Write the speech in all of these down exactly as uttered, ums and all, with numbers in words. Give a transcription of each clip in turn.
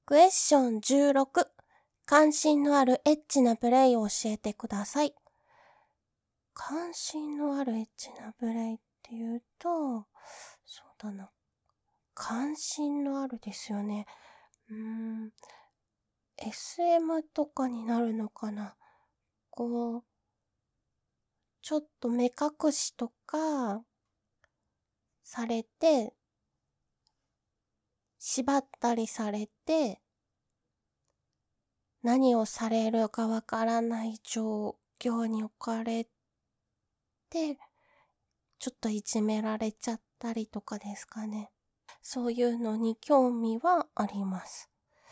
クエスチョンじゅうろく、関心のあるエッチなプレイを教えてください。関心のあるエッチなプレイっていうと、そうだな。関心のあるですよね。うーん、エスエム とかになるのかな。こう、ちょっと目隠しとかされて、縛ったりされて、何をされるかわからない状況に置かれて、ちょっといじめられちゃったりとかですかね。そういうのに興味はあります。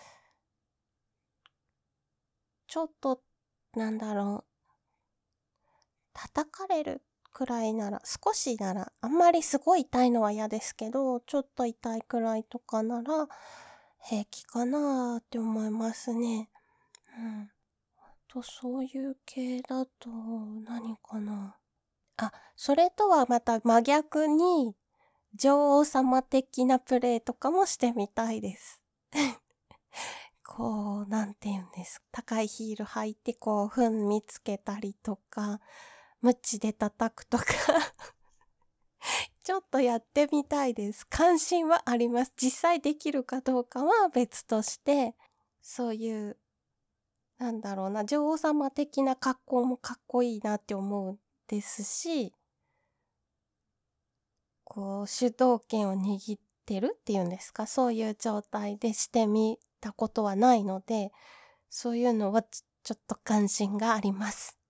ちょっと、なんだろう、叩かれるくらいなら、少しなら、あんまりすごい痛いのは嫌ですけど、ちょっと痛いくらいとかなら、平気かなーって思いますね。うん。あと、そういう系だと、何かな。あ、それとはまた真逆に、女王様的なプレイとかもしてみたいです。こう、なんて言うんです。高いヒール履いて、こう、糞見つけたりとか、鞭で叩くとかちょっとやってみたいです。関心はあります。実際できるかどうかは別として、そういう、なんだろうな、女王様的な格好もかっこいいなって思うんですし、こう、主導権を握ってるっていうんですか、そういう状態でしてみたことはないので、そういうのはちちょっと関心があります。